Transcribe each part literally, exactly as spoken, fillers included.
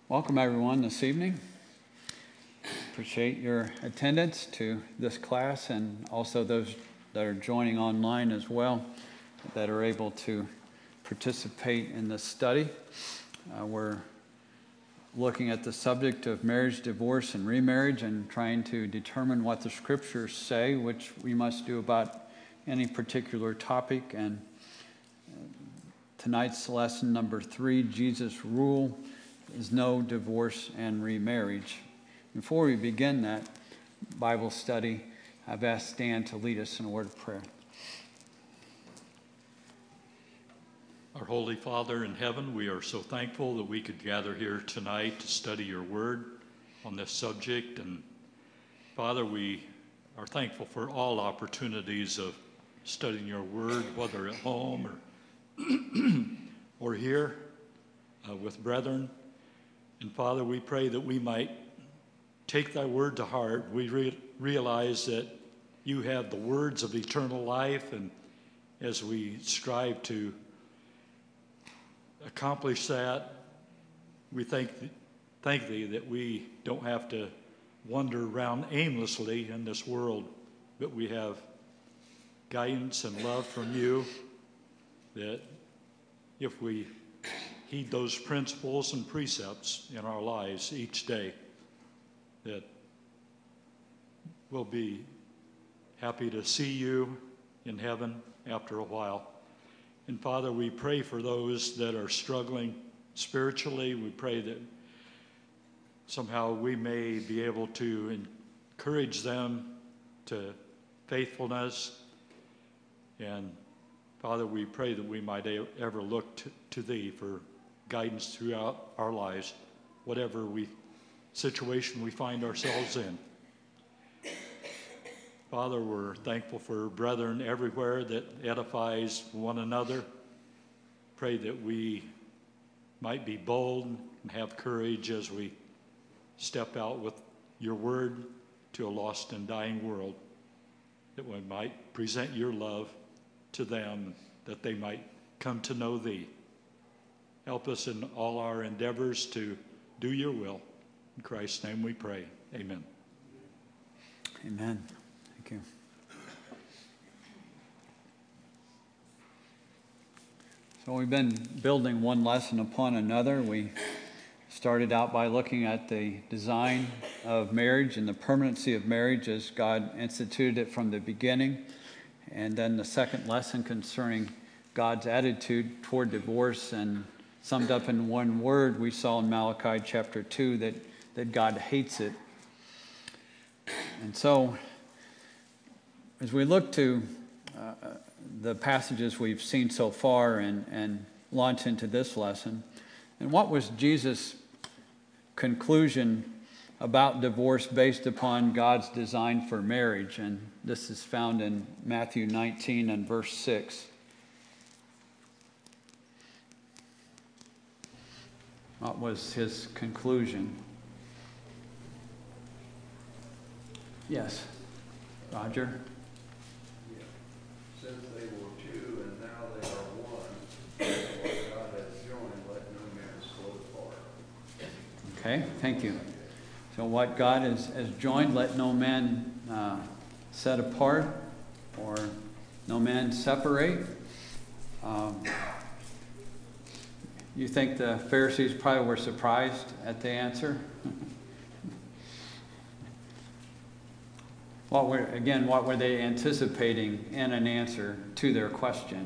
Welcome everyone this evening. Appreciate your attendance to this class and also those that are joining online as well that are able to participate in this study. Uh, we're looking at the subject of marriage, divorce, and remarriage and trying to determine what the scriptures say, which we must do about any particular topic. And tonight's lesson number three, Jesus' rule is no divorce and remarriage. Before we begin that Bible study, I've asked Stan to lead us in a word of prayer. Our Holy Father in heaven, we are so thankful that we could gather here tonight to study your word on this subject. And Father, we are thankful for all opportunities of studying your word, whether at home or, or here uh, with brethren. And Father, we pray that we might take thy word to heart. We re- realize that you have the words of eternal life, and as we strive to accomplish that, we thank, th- thank thee that we don't have to wander around aimlessly in this world, but we have guidance and love from you, that if we heed those principles and precepts in our lives each day, that we'll be happy to see you in heaven after a while. And Father, we pray for those that are struggling spiritually. We pray that somehow we may be able to encourage them to faithfulness. And Father, we pray that we might ever look to, to thee for guidance throughout our lives, whatever we situation we find ourselves in. Father, we're thankful for brethren everywhere that edifies one another. Pray that we might be bold and have courage as we step out with your word to a lost and dying world, that we might present your love to them, that they might come to know thee. Help us in all our endeavors to do your will. In Christ's name we pray. Amen. Amen. Thank you. So we've been building one lesson upon another. We started out by looking at the design of marriage and the permanency of marriage as God instituted it from the beginning. And then the second lesson concerning God's attitude toward divorce, and summed up in one word, we saw in Malachi chapter two that, that God hates it. And so, as we look to uh, the passages we've seen so far and, and launch into this lesson, and what was Jesus' conclusion about divorce based upon God's design for marriage? And this is found in Matthew nineteen and verse six. What was his conclusion? Yes, Roger. Yeah. Since they were two and now they are one, what God has joined, let no man split apart. Okay, thank you. So what God has, has joined, let no man uh, set apart, or no man separate. Um, you think the Pharisees probably were surprised at the answer? What were, again, what were they anticipating in an answer to their question?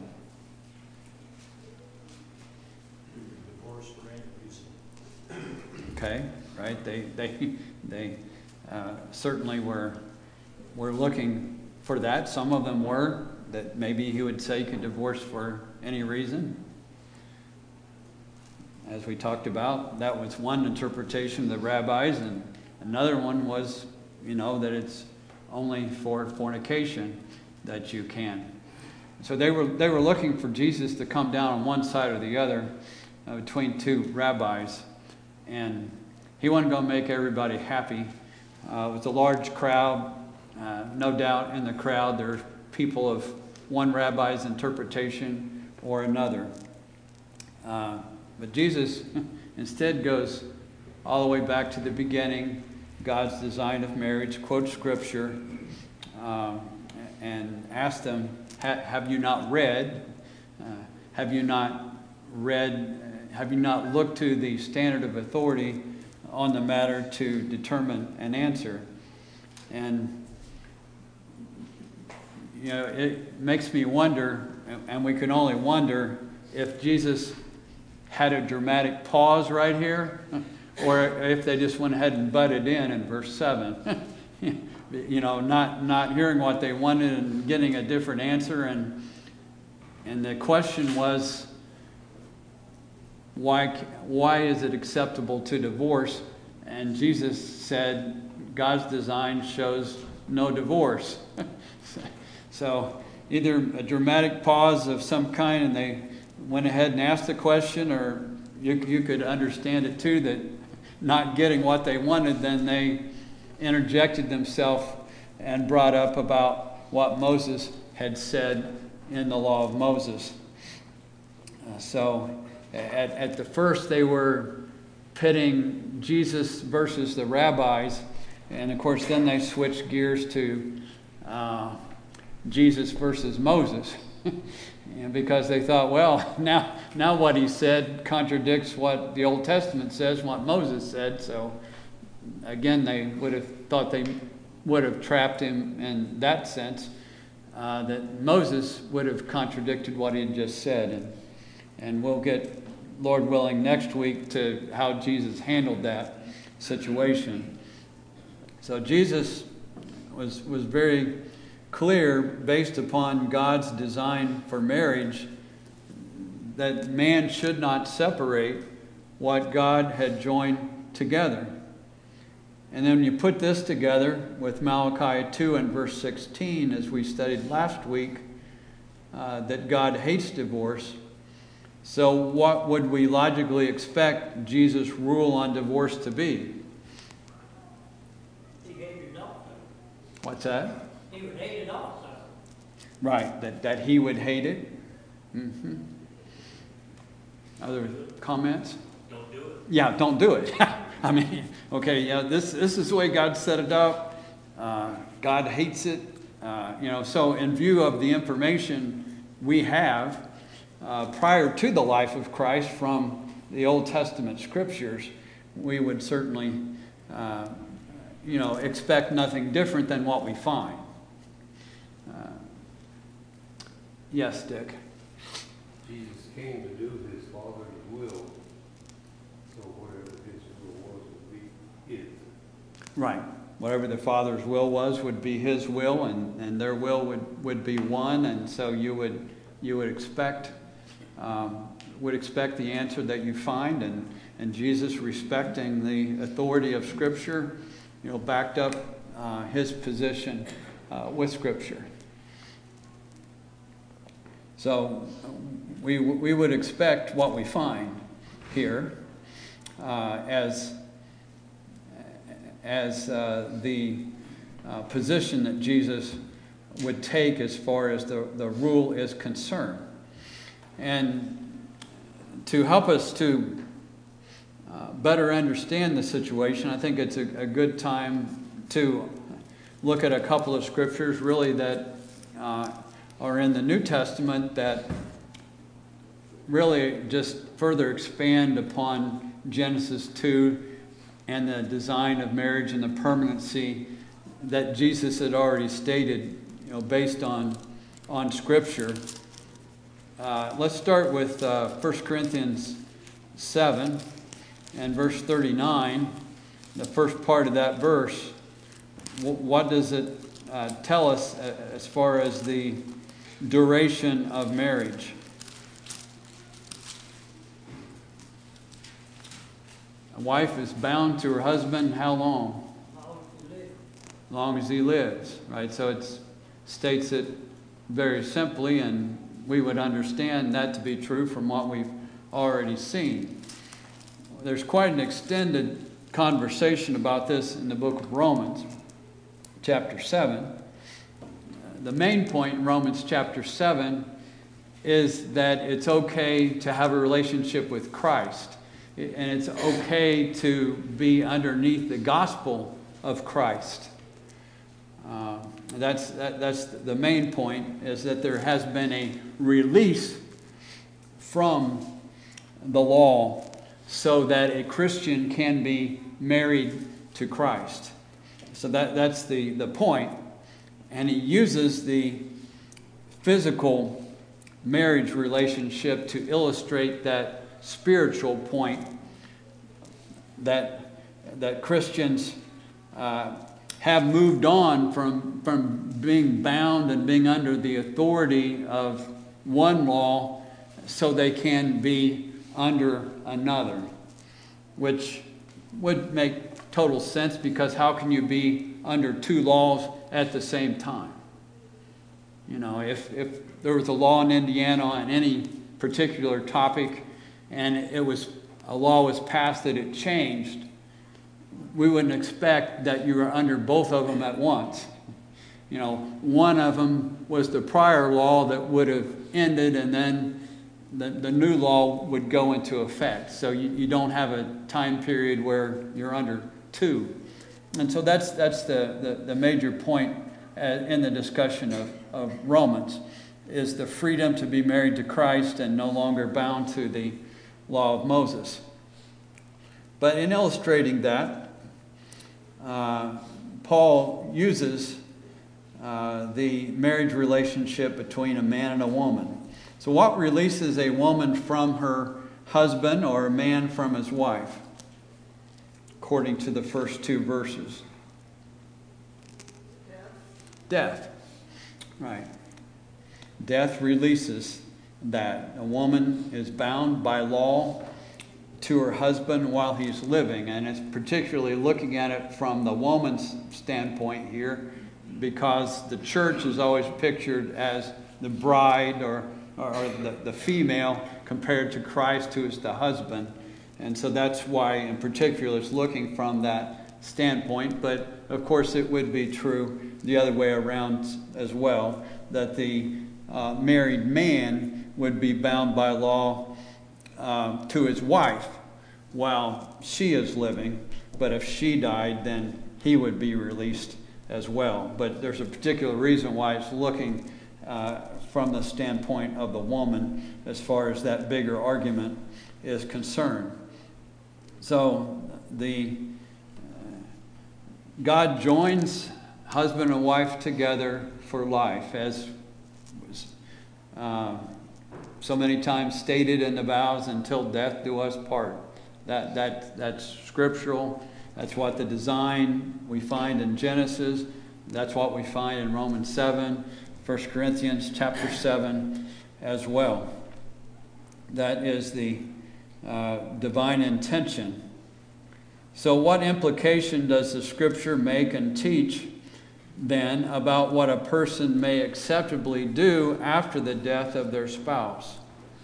Divorce for any reason. Okay, right? They they they uh, certainly were were looking for that. Some of them were, that maybe he would say you could divorce for any reason. As we talked about, that was one interpretation of the rabbis, and another one was, you know, that it's only for fornication that you can. So they were they were looking for Jesus to come down on one side or the other uh, between two rabbis, and he wasn't going to make everybody happy. Uh, it was a large crowd. Uh, no doubt in the crowd there are people of one rabbi's interpretation or another. Uh, but Jesus instead goes all the way back to the beginning, God's design of marriage, quote Scripture, um, and ask them, ha- have you not read, uh, have you not read, have you not looked to the standard of authority on the matter to determine an answer? And, you know, it makes me wonder, and we can only wonder, if Jesus had a dramatic pause right here, or if they just went ahead and butted in in verse seven. You know, not not hearing what they wanted and getting a different answer. And and the question was, why why is it acceptable to divorce? And Jesus said, God's design shows no divorce. So either a dramatic pause of some kind and they went ahead and asked the question, or you, you could understand it too, that not getting what they wanted, then they interjected themselves and brought up about what Moses had said in the law of Moses. Uh, so at, at the first they were pitting Jesus versus the rabbis, and of course then they switched gears to uh, Jesus versus Moses. And because they thought, well, now now what he said contradicts what the Old Testament says, what Moses said. So again, they would have thought they would have trapped him in that sense, uh, that Moses would have contradicted what he had just said. And, and we'll get, Lord willing, next week to how Jesus handled that situation. So Jesus was was very clear, based upon God's design for marriage, that man should not separate what God had joined together. And then you put this together with Malachi two and verse sixteen, as we studied last week, uh, that God hates divorce. So what would we logically expect Jesus' rule on divorce to be? He hated also. What's that? He would hate it also. Right, that, that he would hate it. Mm-hmm. Other comments? Don't do it. Yeah, don't do it. I mean, okay, yeah, this this is the way God set it up. Uh, God hates it. Uh, you know, so in view of the information we have uh, prior to the life of Christ from the Old Testament scriptures, we would certainly, uh, you know, expect nothing different than what we find. Uh, yes, Dick. Jesus came to do his Father's will, so whatever his will was would be his. Right. Whatever the Father's will was would be his will, and, and their will would, would be one, and so you would you would expect um, would expect the answer that you find, and, and Jesus, respecting the authority of Scripture, you know, backed up uh, his position uh, with Scripture. So we we would expect what we find here uh, as as uh, the uh, position that Jesus would take as far as the, the rule is concerned. And to help us to uh, better understand the situation, I think it's a, a good time to look at a couple of scriptures really that uh, are in the New Testament that really just further expand upon Genesis two and the design of marriage and the permanency that Jesus had already stated, you know, based on on Scripture. Uh, let's start with uh, First Corinthians seven and verse thirty-nine. The first part of that verse. What does it uh, tell us as far as the duration of marriage? A wife is bound to her husband how long? As long as he lives, right? So it states it very simply, and we would understand that to be true from what we've already seen. There's quite an extended conversation about this in the book of Romans, chapter seven. The main point in Romans chapter seven is that it's okay to have a relationship with Christ. and it's okay to be underneath the gospel of Christ. Uh, that's that, that's the main point, is that there has been a release from the law so that a Christian can be married to Christ. So that, that's the, the point. And he uses the physical marriage relationship to illustrate that spiritual point that, that Christians uh, have moved on from, from being bound and being under the authority of one law so they can be under another, which would make total sense, because how can you be under two laws at the same time? You know, if, if there was a law in Indiana on any particular topic and it was a law was passed that it changed, we wouldn't expect that you were under both of them at once. You know, one of them was the prior law that would have ended, and then the, the new law would go into effect. So you, you don't have a time period where you're under two. And so that's that's the, the, the major point in the discussion of, of Romans, is the freedom to be married to Christ and no longer bound to the law of Moses. But in illustrating that, uh, Paul uses uh, the marriage relationship between a man and a woman. So what releases a woman from her husband, or a man from his wife, according to the first two verses? Death. Death. Right. Death releases that. A woman is bound by law to her husband while he's living, and it's particularly looking at it from the woman's standpoint here, because the church is always pictured as the bride, or or the, the female, compared to Christ, who is the husband. And so that's why in particular it's looking from that standpoint. But of course it would be true the other way around as well, that the uh, married man would be bound by law uh, to his wife while she is living. But if she died, then he would be released as well. But there's a particular reason why it's looking uh, from the standpoint of the woman as far as that bigger argument is concerned. So the uh, God joins husband and wife together for life, as was uh, so many times stated in the vows, until death do us part. That that that's scriptural. That's what the design we find in Genesis. That's what we find in Romans seven. First Corinthians chapter seven as well. That is the uh, divine intention. So what implication does the scripture make and teach then about what a person may acceptably do after the death of their spouse?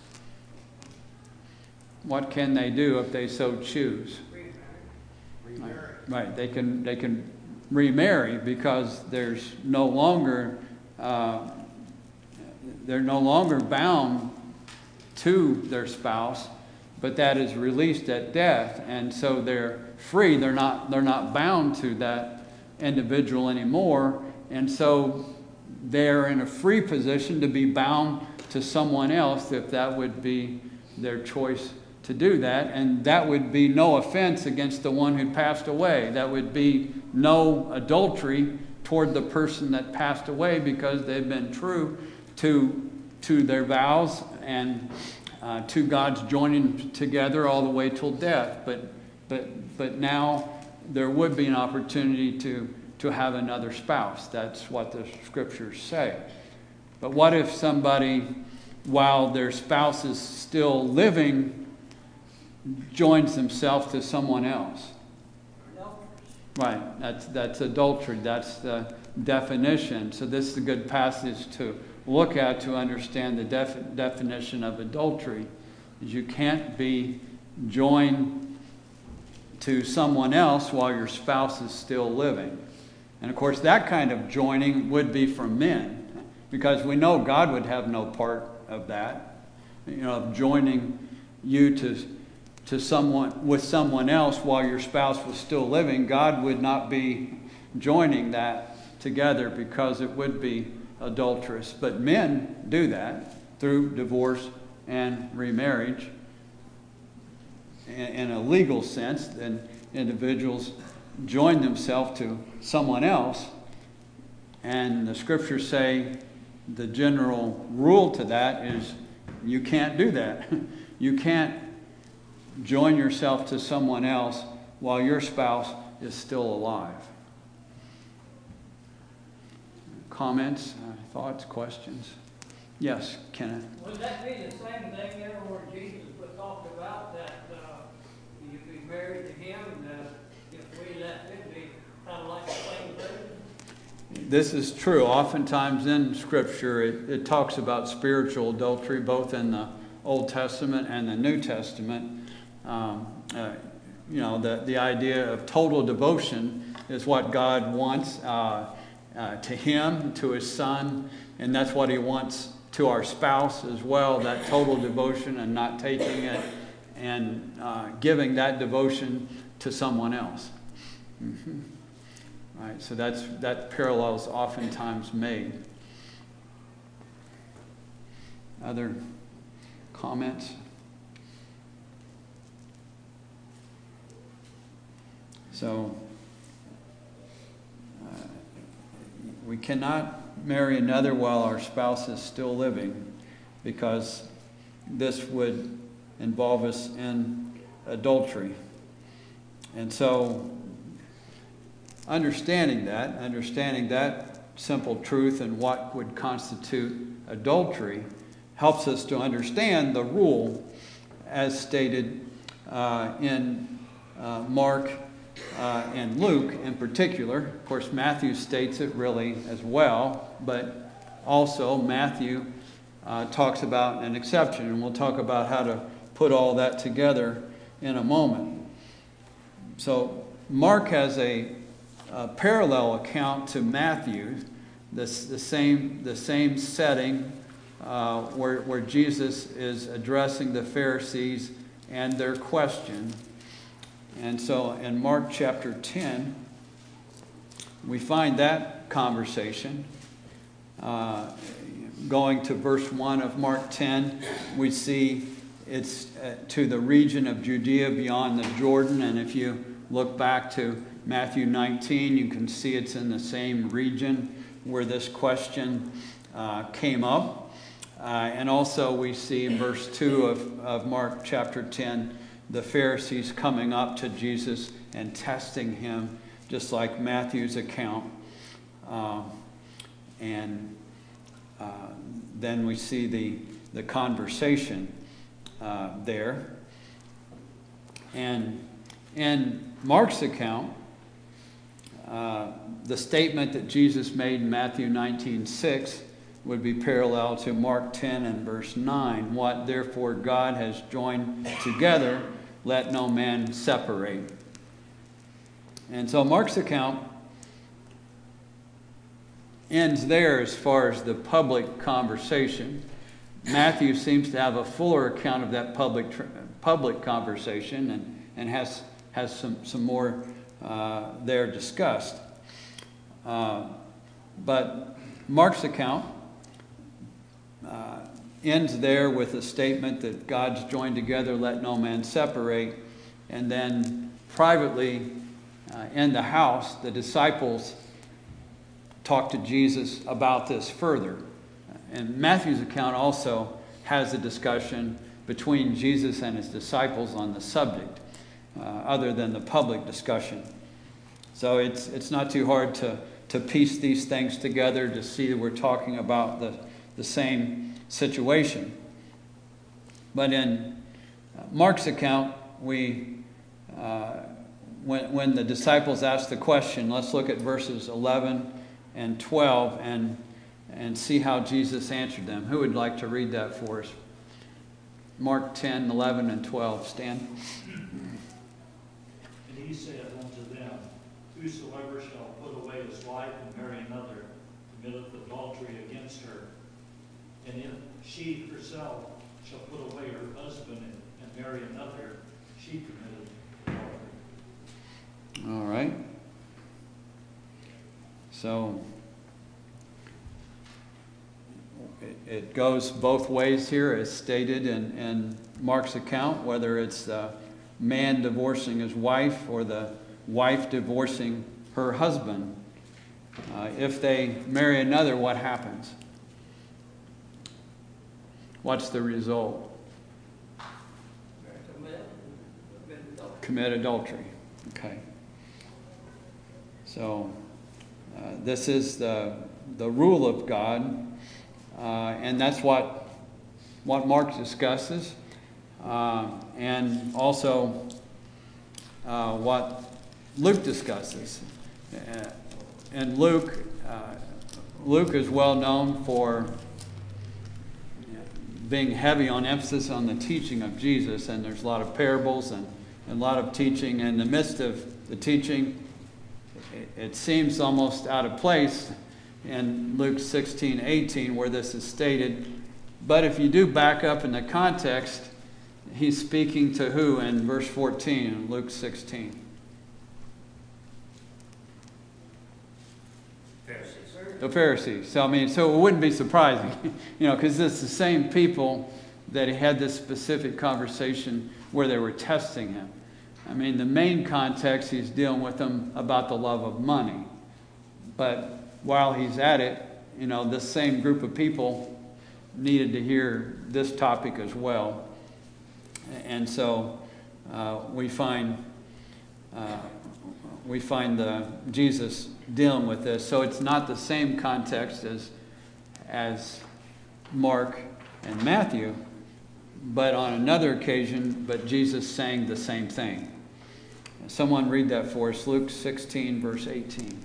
What can they do if they so choose? Remarry. Right. Right. They can they can remarry, because there's no longer uh, they're no longer bound to their spouse, but that is released at death, and so they're free. They're not they're not bound to that individual anymore, and so they're in a free position to be bound to someone else if that would be their choice to do that. And that would be no offense against the one who passed away. That would be no adultery toward the person that passed away, because they've been true to to their vows and uh, to God's joining together all the way till death. But but but now there would be an opportunity to to have another spouse. That's what the scriptures say. But what if somebody, while their spouse is still living, joins himself to someone else? Right, that's that's adultery. That's the definition. So this is a good passage to look at to understand the def- definition of adultery. Is you can't be joined to someone else while your spouse is still living. And of course that kind of joining would be from men, because we know God would have no part of that, you know, of joining you to to someone with someone else while your spouse was still living, God would not be joining that together because it would be adulterous. But men do that through divorce and remarriage. In a legal sense, then individuals join themselves to someone else, and the scriptures say the general rule to that is you can't do that. You can't join yourself to someone else while your spouse is still alive. Comments, uh, thoughts, questions? Yes, Kenneth. Would that be the same thing there where Jesus was talked about that uh, you be married to him, and uh, if we left it, be kind of like the same thing? This is true. Oftentimes in Scripture, it, it talks about spiritual adultery, both in the Old Testament and the New Testament. Um, uh, you know, the, the idea of total devotion is what God wants uh, uh, to him, to his son, and that's what he wants to our spouse as well, that total devotion and not taking it and uh, giving that devotion to someone else. Mm-hmm. Right, so that's that parallel is oftentimes made. Other comments? So uh, we cannot marry another while our spouse is still living, because this would involve us in adultery. And so understanding that, understanding that simple truth and what would constitute adultery helps us to understand the rule as stated uh, in uh, Mark uh, and Luke in particular. Of course, Matthew states it really as well, but also Matthew uh, talks about an exception, and we'll talk about how to put all that together in a moment. So Mark has a, a parallel account to Matthew, this, the same the same setting uh, where, where Jesus is addressing the Pharisees and their question. And so in Mark chapter ten, we find that conversation. Uh, going to verse one of Mark ten, we see it's uh, to the region of Judea beyond the Jordan. And if you look back to Matthew nineteen, you can see it's in the same region where this question uh, came up. Uh, and also we see in verse two of, of Mark chapter ten, the Pharisees coming up to Jesus and testing him, just like Matthew's account. Uh, and uh, then we see the, the conversation uh, there. And in Mark's account, uh, the statement that Jesus made in Matthew nineteen six would be parallel to Mark ten and verse nine. What therefore God has joined together, let no man separate. And so Mark's account ends there as far as the public conversation. Matthew seems to have a fuller account of that public public conversation and, and has has some, some more uh, there discussed. Uh, but Mark's account uh, ends there with a statement that God's joined together, let no man separate. And then privately uh, in the house, the disciples talk to Jesus about this further. And Matthew's account also has a discussion between Jesus and his disciples on the subject, uh, other than the public discussion. So it's it's not too hard to, to piece these things together to see that we're talking about the, the same situation. But in Mark's account, we uh, when, when the disciples ask the question, let's look at verses eleven and twelve and and see how Jesus answered them. Who would like to read that for us? Mark ten, eleven, and twelve. Stan. And he said unto them, whosoever shall put away his wife and marry another committeth adultery against her. And if she herself shall put away her husband and, and marry another, She committed adultery. All right. So it, it goes both ways here, as stated in, in Mark's account, whether it's the man divorcing his wife or the wife divorcing her husband. Uh, if they marry another, what happens? What's the result? Commit adultery. Okay. So uh, this is the the rule of God, uh, and that's what what Mark discusses, uh, and also uh, what Luke discusses. Uh, and Luke, uh, Luke is well known for being heavy on emphasis on the teaching of Jesus, and there's a lot of parables and, and a lot of teaching. In the midst of the teaching, it, it seems almost out of place in Luke sixteen eighteen, where this is stated. But if you do back up in the context, he's speaking to who in verse fourteen in Luke sixteen? Pharisees. The Pharisees. So I mean, so it wouldn't be surprising, you know, because it's the same people that he had this specific conversation where they were testing him. I mean, the main context, he's dealing with them about the love of money. But while he's at it, you know, this same group of people needed to hear this topic as well. And so uh, we find uh, we find the Jesus dealing with this. So it's not the same context as as Mark and Matthew, but on another occasion, but Jesus saying the same thing. Someone read that for us, Luke sixteen, verse eighteen.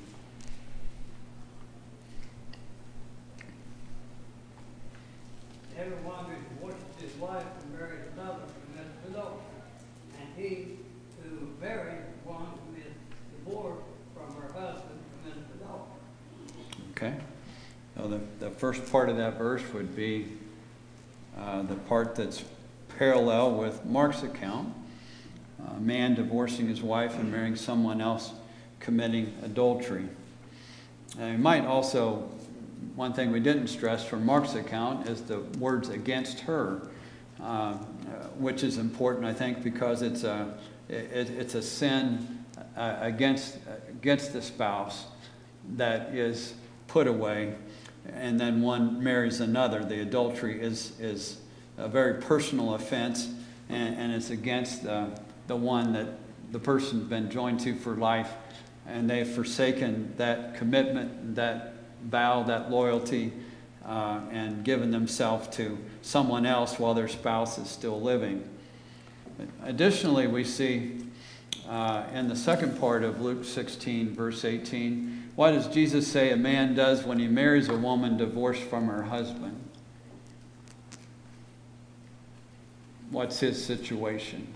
Everyone who divorces his wife and marries another commits adultery. And he who marries one who is divorced from her husband commits adultery. Okay. So the, the first part of that verse would be uh, the part that's parallel with Mark's account. A man divorcing his wife and marrying someone else committing adultery. And we might also, one thing we didn't stress from Mark's account is the words against her, uh, which is important, I think, because it's a it, it's a sin uh, against against the spouse that is put away, and then one marries another. The adultery is is a very personal offense, and, and it's against the the one that the person's been joined to for life, and they've forsaken that commitment, that vow, that loyalty, uh, and given themselves to someone else while their spouse is still living. Additionally, we see uh, in the second part of Luke sixteen, verse eighteen, what does Jesus say a man does when he marries a woman divorced from her husband? What's his situation?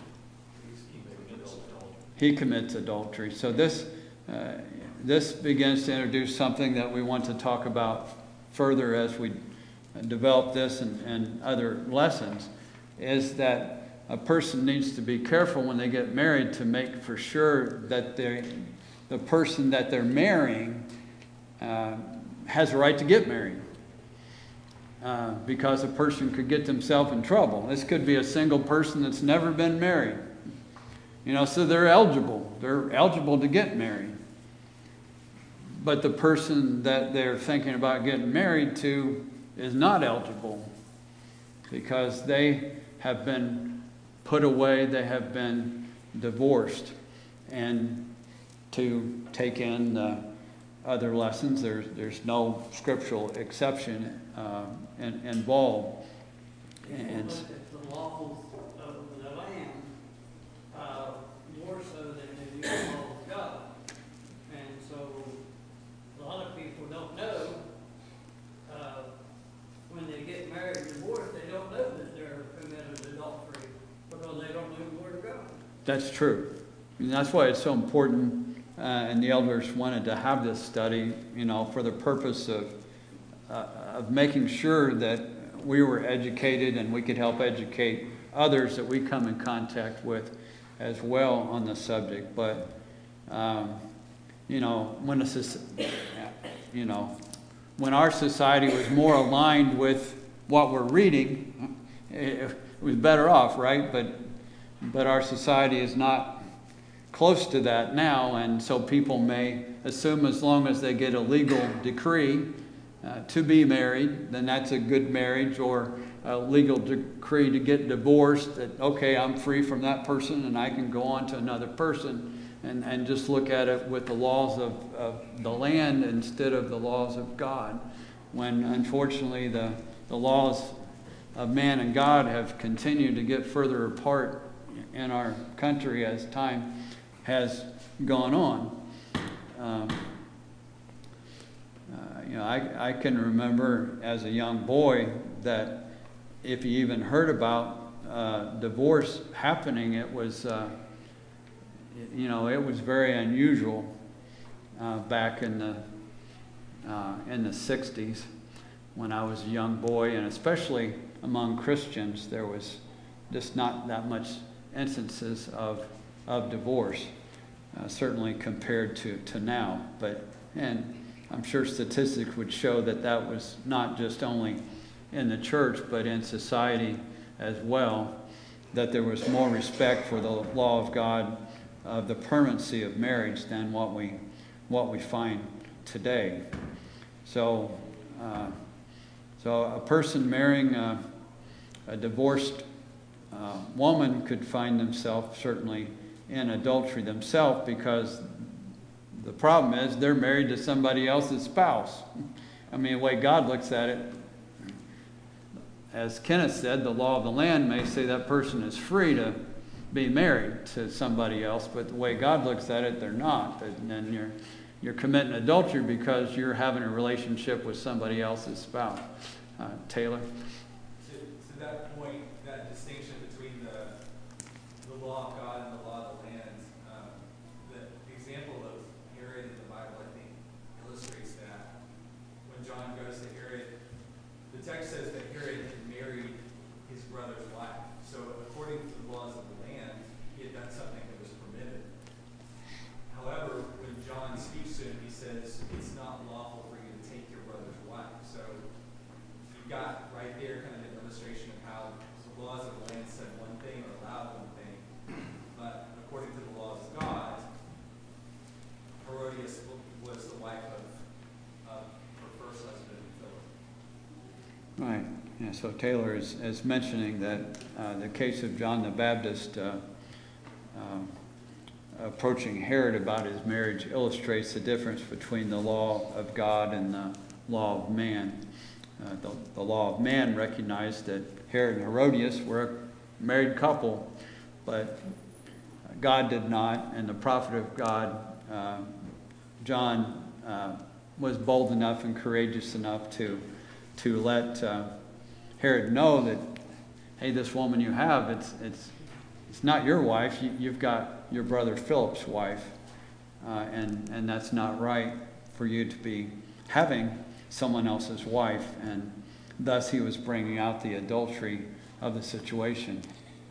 He commits adultery. So this uh, this begins to introduce something that we want to talk about further as we develop this and, and other lessons, is that a person needs to be careful when they get married to make for sure that they, the person that they're marrying uh, has a right to get married. Uh, because a person could get themselves in trouble. This could be a single person that's never been married. You know, so they're eligible. They're eligible to get married. But the person that they're thinking about getting married to is not eligible because they have been put away, they have been divorced. And to take in the other lessons, there's, there's no scriptural exception uh, in, involved. And Look at the laws of the land uh, more so than the law of God. And so a lot of people don't know uh, when they get married and divorced, they don't know that they're committed adultery because they don't know where to go. that's true. And that's why it's so important, uh, and the elders wanted to have this study, you know, for the purpose of uh, of making sure that we were educated and we could help educate others that we come in contact with as well on the subject. But um, you know, when a soc- you know, when our society was more aligned with what we're reading, it was better off, right? But but our society is not close to that now, and so people may assume as long as they get a legal decree uh, to be married, then that's a good marriage, or a legal decree to get divorced, that okay, I'm free from that person and I can go on to another person, and, and just look at it with the laws of, of the land instead of the laws of God, when unfortunately the, the laws of man and God have continued to get further apart in our country as time has gone on. Um, uh, you know, I, I can remember as a young boy that if you even heard about uh, divorce happening, it was, uh, you know, it was very unusual uh, back in the uh, in the sixties when I was a young boy, and especially among Christians, there was just not that much instances of of divorce, uh, certainly compared to, to now. But and I'm sure statistics would show that that was not just only in the church, but in society as well, that there was more respect for the law of God, of the permanency of marriage, than what we what we find today. So, uh, so a person marrying a, a divorced uh, woman could find themselves certainly in adultery themselves, because the problem is they're married to somebody else's spouse. I mean, the way God looks at it, as Kenneth said, the law of the land may say that person is free to be married to somebody else, but the way God looks at it, they're not. And then you're you're committing adultery because you're having a relationship with somebody else's spouse. Uh, Taylor? To, to that point, that distinction between the the law of God and the law of the land, um, the example of Herod in the Bible, I think, illustrates that. When John goes to Herod, the text says that Herod had married his brother's wife. So according to the laws of the land, he had done something that was permitted. However, when John speaks to him, he says, it's not lawful for you to take your brother's wife. So you've got right there kind of an illustration of how the laws of the land said one thing or allowed one thing. But according to the laws of God, Herodias was the wife of, of her first husband, Philip. Right. Yeah, so Taylor is, is mentioning that uh, the case of John the Baptist uh, um, approaching Herod about his marriage illustrates the difference between the law of God and the law of man. Uh, the, the law of man recognized that Herod and Herodias were a married couple, but God did not, and the prophet of God, uh, John, uh, was bold enough and courageous enough to to let uh, Herod know that, hey, this woman you have, it's it's it's not your wife. You, you've got your brother Philip's wife, uh, and and that's not right for you to be having someone else's wife. And thus he was bringing out the adultery of the situation.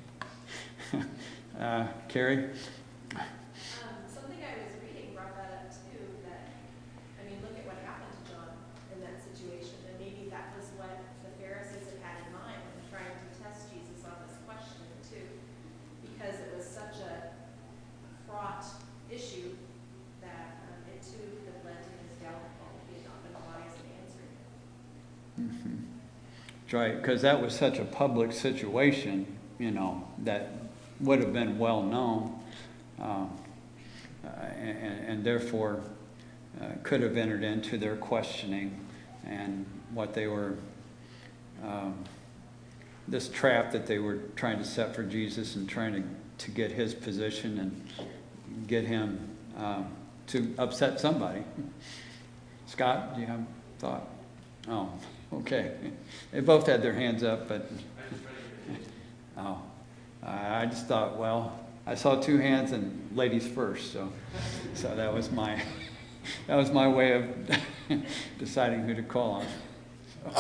uh, Carrie? Something I was reading brought that up too, that, I mean, look at what happened to John in that situation, and maybe that was what the Pharisees had had in mind when trying to test Jesus on this question too, because it was such a fraught issue that um, it too could have led to his downfall if he had not been wise in answering it. Mm-hmm. That's right, because that was such a public situation, you know, that would have been well known, um, uh, and, and therefore uh, could have entered into their questioning and what they were, um, this trap that they were trying to set for Jesus and trying to, to get his position and get him um, to upset somebody. Scott, do you have a thought? Oh, okay. They both had their hands up, but oh. I just thought, well, I saw two hands and ladies first, so so that was my that was my way of deciding who to call on. So,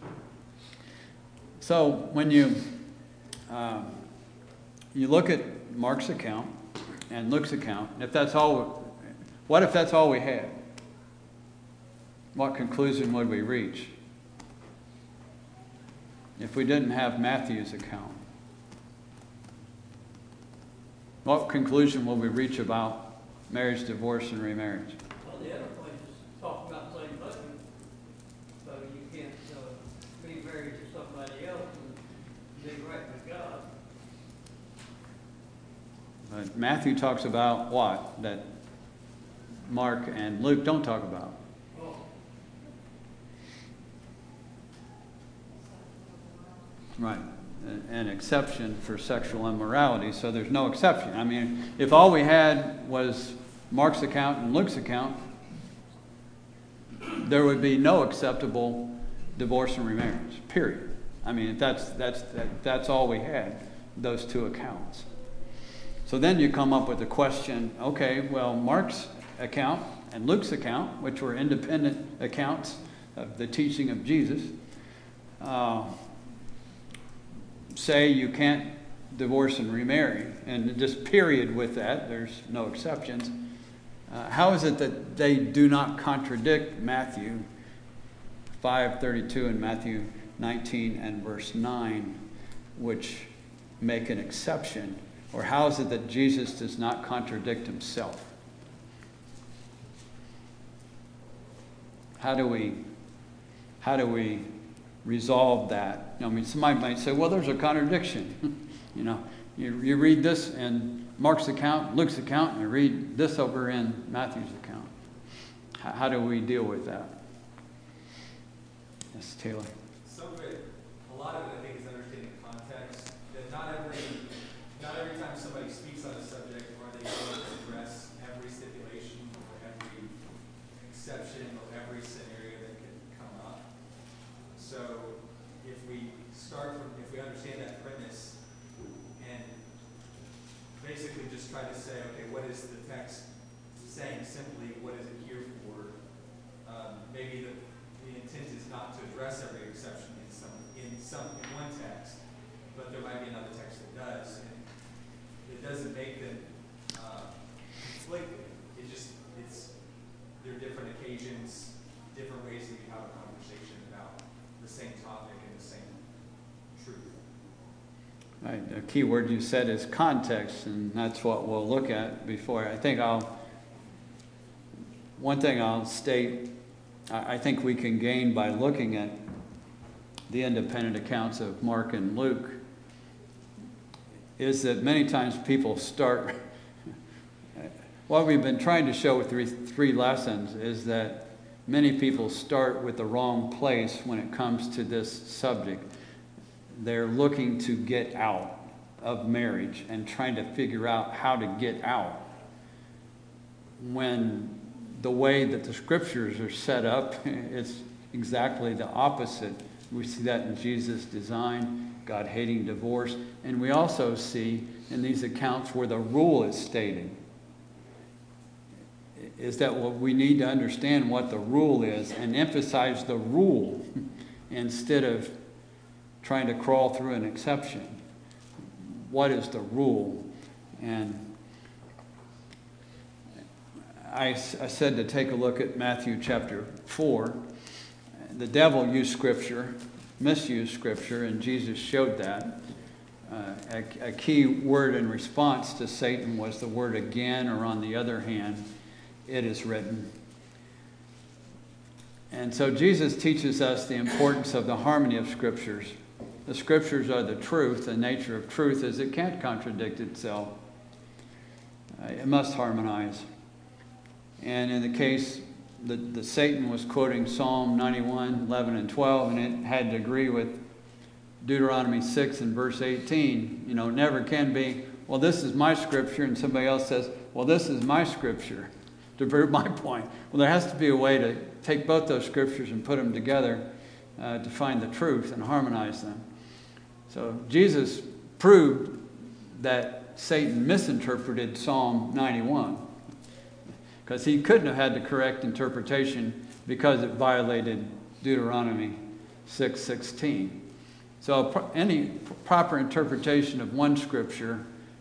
so when you uh, you look at Mark's account and Luke's account, if that's all, what if that's all we had? What conclusion would we reach if we didn't have Matthew's account? What conclusion will we reach about marriage, divorce, and remarriage? Well, the other places talk about same thing, so you can't uh, be married to somebody else and be right with God. But Matthew talks about what? That Mark and Luke don't talk about. Oh, Right. An exception for sexual immorality, so there's no exception. I mean, if all we had was Mark's account and Luke's account, there would be no acceptable divorce and remarriage, period. I mean, if that's, that's, that, that's all we had, those two accounts. So then you come up with the question, okay, well, Mark's account and Luke's account, which were independent accounts of the teaching of Jesus, uh, say you can't divorce and remarry, and just period with that, there's no exceptions. Uh, how is it that they do not contradict Matthew five thirty-two and Matthew nineteen and verse nine, which make an exception? Or how is it that Jesus does not contradict himself? How do we, how do we resolve that? I mean, somebody might say, well, there's a contradiction. you know, you, you read this in Mark's account, Luke's account, and you read this over in Matthew's account. How, how do we deal with that? Yes, Taylor. Some of it, a lot of it, I think, is understanding context. That not every, not every time somebody speaks on a subject are they going to address every stipulation or every exception or every scenario that can come up. So if we start from, if we understand that premise and basically just try to say, okay, what is the text saying simply? What is it here for? Um, maybe the, the intent is not to address every exception in some, in some, in one text, but there might be another text that does. And it doesn't make them uh, conflicted. It just, it's, there are different occasions, different ways that we have a conversation about the same topic and the same truth. Right. A key word you said is context, and that's what we'll look at before. I think I'll, one thing I'll state, I think we can gain by looking at the independent accounts of Mark and Luke, is that many times people start, what we've been trying to show with three, three lessons is that many people start with the wrong place when it comes to this subject. They're looking to get out of marriage and trying to figure out how to get out, when the way that the scriptures are set up, it's exactly the opposite. We see that in Jesus' design, God hating divorce, and we also see in these accounts where the rule is stated, is that what we need to understand what the rule is and emphasize the rule instead of trying to crawl through an exception. What is the rule? And I, I said to take a look at Matthew chapter four. The devil used scripture, misused scripture, and Jesus showed that. Uh, a, a key word in response to Satan was the word again, or on the other hand, it is written. And so Jesus teaches us the importance of the harmony of scriptures. The scriptures are the truth. The nature of truth is it can't contradict itself. Uh, it must harmonize. And in the case, the, the Satan was quoting Psalm ninety-one, eleven, and twelve, and it had to agree with Deuteronomy six and verse eighteen. You know, it never can be, well, this is my scripture, and somebody else says, well, this is my scripture, to prove my point. Well, there has to be a way to take both those scriptures and put them together uh, to find the truth and harmonize them. So Jesus proved that Satan misinterpreted Psalm ninety-one, because he couldn't have had the correct interpretation because it violated Deuteronomy six sixteen. So any proper interpretation of one scripture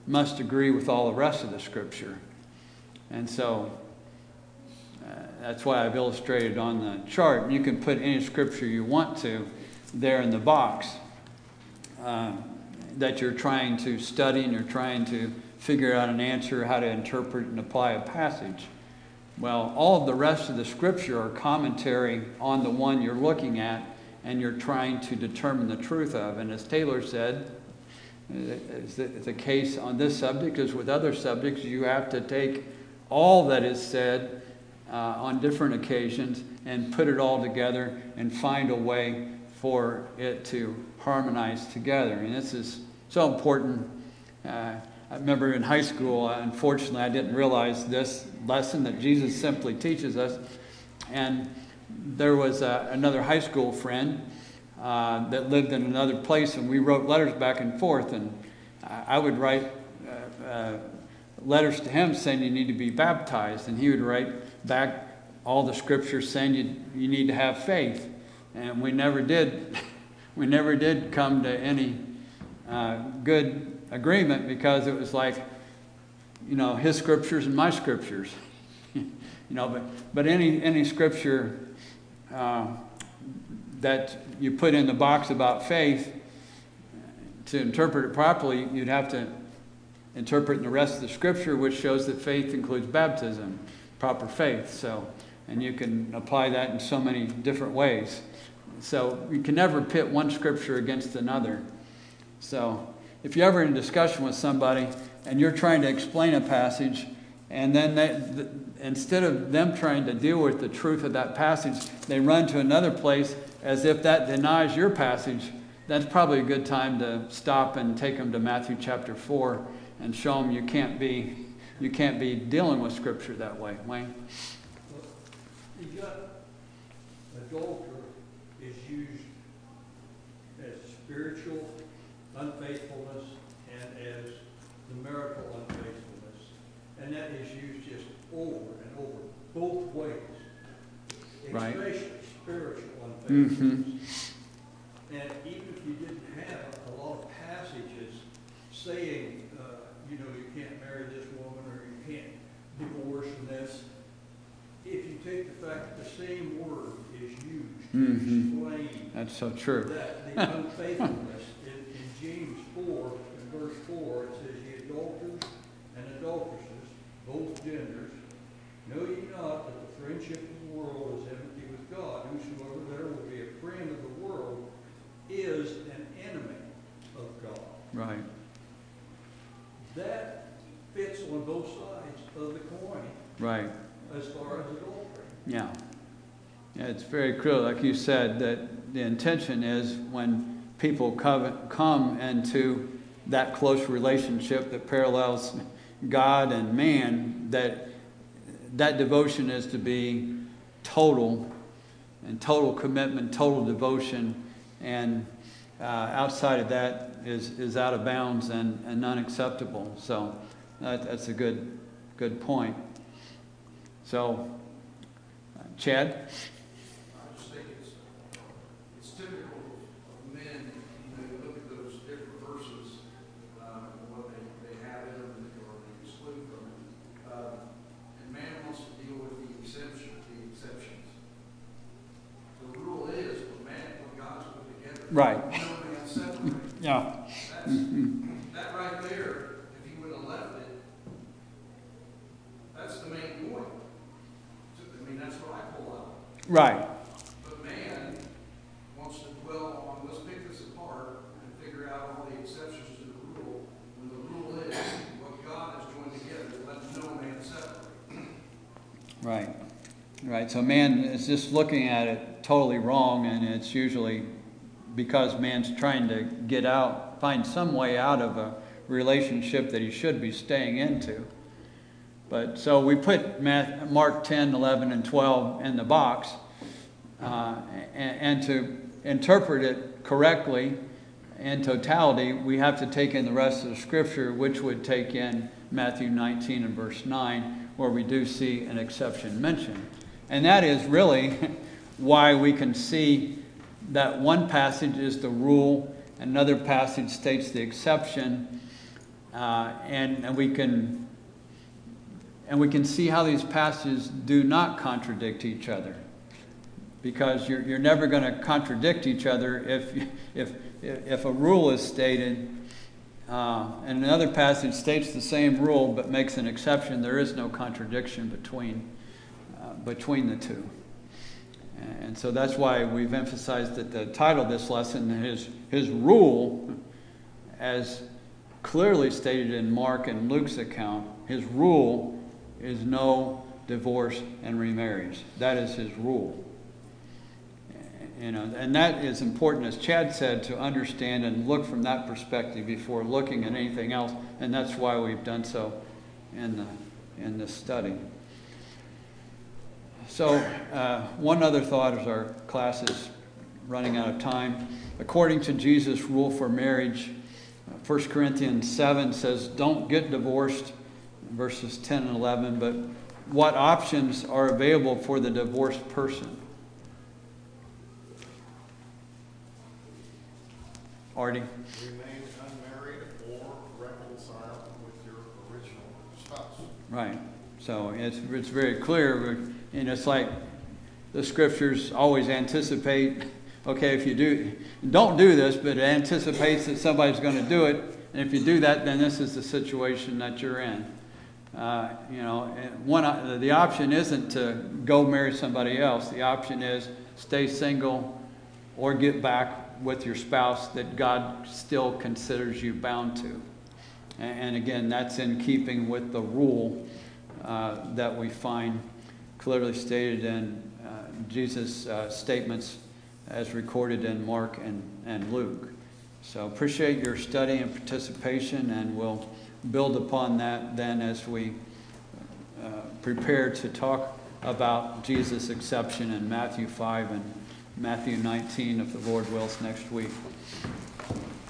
must agree with all the rest of the Scripture. And so uh, that's why I've illustrated on the chart. You can put any Scripture you want to there in the box uh, that you're trying to study and you're trying to figure out an answer, how to interpret and apply a passage. Well, all of the rest of the Scripture are commentary on the one you're looking at and you're trying to determine the truth of. And as Taylor said, it's the case on this subject as with other subjects, you have to take all that is said uh, on different occasions and put it all together and find a way for it to harmonize together. And this is so important. Uh, I remember in high school, unfortunately, I didn't realize this lesson that Jesus simply teaches us. And there was uh, another high school friend uh, that lived in another place, and we wrote letters back and forth. And I would write uh, uh, letters to him saying you need to be baptized, and he would write back all the scriptures saying you you need to have faith. And we never did, we never did come to any uh, good agreement, because it was like, you know, his scriptures and my scriptures, you know. But but any any scripture uh, that you put in the box about faith, to interpret it properly, you'd have to interpret in the rest of the scripture, which shows that faith includes baptism, proper faith. So, and you can apply that in so many different ways. So you can never pit one scripture against another. So if you're ever in a discussion with somebody and you're trying to explain a passage, and then they, th- instead of them trying to deal with the truth of that passage, they run to another place as if that denies your passage, that's probably a good time to stop and take them to Matthew chapter four and show them you can't be you can't be dealing with Scripture that way. Wayne? You got adultery is used as spiritual unfaithfulness and as the marital unfaithfulness, and that is used just over and over, both ways, Right. especially spiritual unfaithfulness. Mm-hmm. And even if you didn't have a lot of passages saying, uh, you know, you can't marry this woman or you can't divorce from this, if you take the fact that the same word is used Mm-hmm. to explain That's so true. that the unfaithfulness, in, in James four, in verse four, it says, ye adulterers and adulteresses, both genders, know ye not that the friendship of the world is enmity with God? Whosoever there will be a friend of the world is an enemy of God. Right. That fits on both sides of the coin Right. as far as adultery. Yeah. Yeah, it's very clear, like you said, that the intention is when people come, come into that close relationship that parallels God and man, that that devotion is to be total, and total commitment, total devotion, and uh, outside of that is, is out of bounds and, and unacceptable. So that, that's a good good point. So, uh, Chad? I just think it's, it's typical of men, you know, you look at those different verses, um, and what they, they have in them, or they exclude from them. Um, and man wants to deal with the exception, the exceptions. The rule is, when man, when God's put together, Right. no man separate. Yeah. That's, that right there, if he would have left it, that's the main point. I mean, that's what I pull out. Right. But man wants to dwell on, let's pick this apart and figure out all the exceptions to the rule, when the rule is what God has joined together, let no man separate. Right. Right. So man is just looking at it totally wrong, and it's usually because man's trying to get out, find some way out of a relationship that he should be staying into. But so we put Mark ten, eleven, and twelve in the box, uh, and, and to interpret it correctly in totality, we have to take in the rest of the Scripture, which would take in Matthew nineteen and verse nine, where we do see an exception mentioned. And that is really why we can see that one passage is the rule, another passage states the exception. Uh, and, and we can and we can see how these passages do not contradict each other, because you're, you're never going to contradict each other if if if a rule is stated uh, and another passage states the same rule but makes an exception. There is no contradiction between uh, between the two. And so that's why we've emphasized that the title of this lesson, his his rule, as clearly stated in Mark and Luke's account, his rule is no divorce and remarriage. That is his rule. You know, and that is important, as Chad said, to understand and look from that perspective before looking at anything else. And that's why we've done so in the in this study. So, uh, one other thought as our class is running out of time. According to Jesus' rule for marriage, First Corinthians seven says, don't get divorced, verses ten and eleven, but what options are available for the divorced person? Artie? Remain unmarried or reconcile with your original spouse. Right. So it's it's very clear, and it's like the scriptures always anticipate, okay, if you do, don't do this, but it anticipates that somebody's going to do it, and if you do that, then this is the situation that you're in. Uh, you know, one the option isn't to go marry somebody else. The option is stay single or get back with your spouse that God still considers you bound to. And, and again, that's in keeping with the rule uh, that we find clearly stated in uh, Jesus' uh, statements as recorded in Mark and, and Luke. So appreciate your study and participation, and we'll build upon that then as we uh, prepare to talk about Jesus' exception in Matthew five and Matthew nineteen, if the Lord wills, next week.